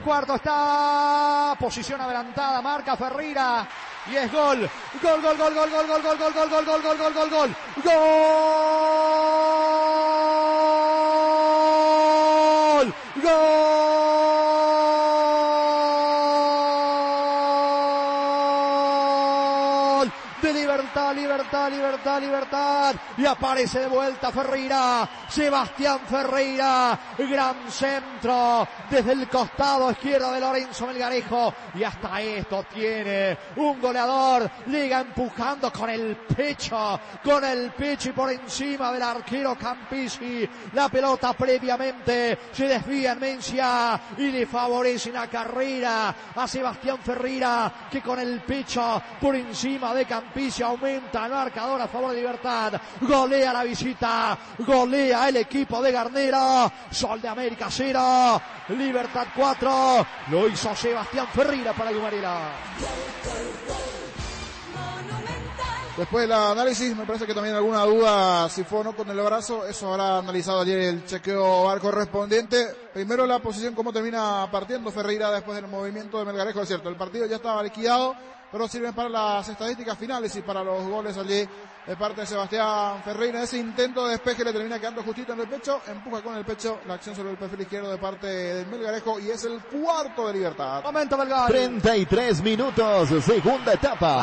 cuarto está. Posición adelantada, marca Ferreira. Y es gol. Gol, gol, gol, gol, gol, gol, gol, gol, gol, gol, gol, gol, gol, gol, gol. Gol. Gol. De Libertad, Libertad, Libertad, Libertad. Y aparece de vuelta Ferreira. Sebastián Ferreira. Gran centro desde el costado izquierdo de Lorenzo Melgarejo. Y hasta esto tiene un goleador. Liga empujando con el pecho y por encima del arquero Campisi. La pelota previamente se desvía en Mencia y le favorece la carrera a Sebastián Ferreira, que con el pecho por encima de Campisi aumenta el marcador a favor de Libertad. Golea la visita, golea el equipo de Garnero. Sol de América 0, Libertad 4. Lo hizo Sebastián Ferreira para Gumarela. Después del análisis, me parece que también alguna duda si fue o no con el brazo. Eso habrá analizado ayer el chequeo VAR correspondiente. Primero la posición, cómo termina partiendo Ferreira después del movimiento de Melgarejo. Es cierto, el partido ya estaba liquidado, pero sirven para las estadísticas finales y para los goles allí de parte de Sebastián Ferreira. Ese intento de despeje le termina quedando justito en el pecho, empuja con el pecho la acción sobre el perfil izquierdo de parte de Melgarejo y es el cuarto de Libertad. Momento del gol. 33 minutos, segunda etapa.